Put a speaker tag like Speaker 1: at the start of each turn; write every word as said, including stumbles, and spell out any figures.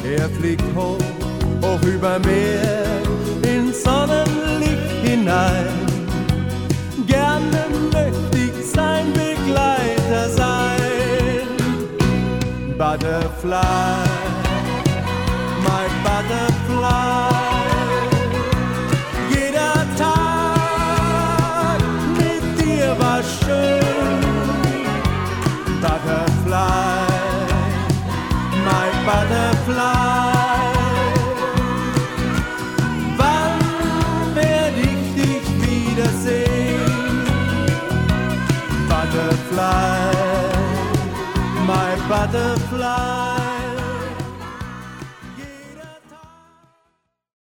Speaker 1: Er fliegt hoch, hoch über Meer, ins Sonnenlicht hinein. Gerne möchte ich sein Begleiter sein. Butterfly, my butterfly. Jeder Tag mit dir war schön. Butterfly, my butterfly. Wann werd ich dich wiedersehen? Butterfly, my butterfly.